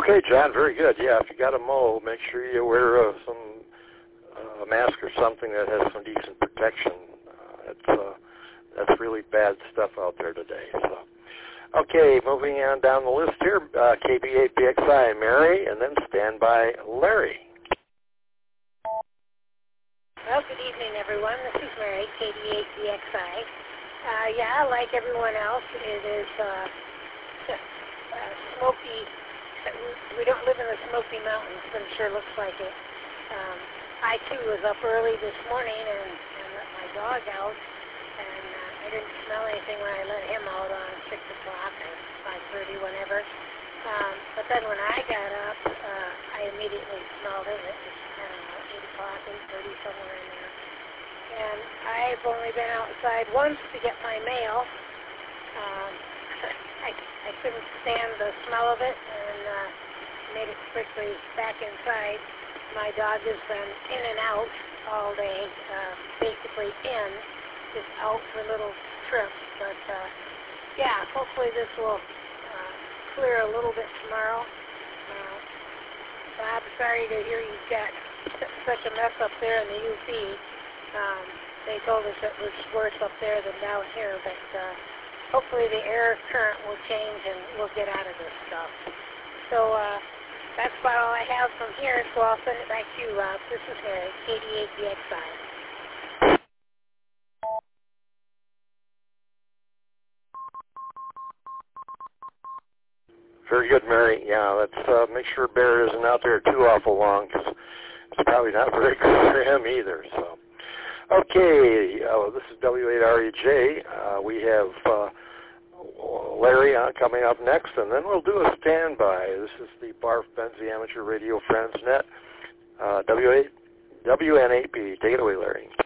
Okay, John, very good. Yeah, if you got a mow, make sure you wear a mask or something that has some decent protection. That's really bad stuff out there today. So, okay, moving on down the list here, KB8BXI, Mary, and then stand by Larry. Well, good evening, everyone. This is Mary, KB8BXI. Yeah, like everyone else, it is smoky. We don't live in the Smoky Mountains, but it sure looks like it. I, too, was up early this morning and let my dog out, and I didn't smell anything when I let him out on 6 o'clock or 5:30, whenever. But then when I got up, I immediately smelled it. It was, 8 o'clock, 8:30, somewhere in there. And I've only been outside once to get my mail. I couldn't stand the smell of it and made it quickly back inside. My dog has been in and out all day, basically in, just out for little trips. But, yeah, hopefully this will clear a little bit tomorrow. Bob, sorry to hear you've got such a mess up there in the UP. They told us it was worse up there than down here, but hopefully the air current will change and we'll get out of this stuff. So that's about all I have from here, so I'll send it back to you, Rob. This is Mary, KB8BXI. Very good, Mary. Yeah, let's make sure Bear isn't out there too awful long, because it's probably not very good for him either. So, okay, this is W8REJ. We have Larry coming up next, and then we'll do a standby. This is the Barf Benzie Amateur Radio Friends Net. WNAP. Take it away, Larry.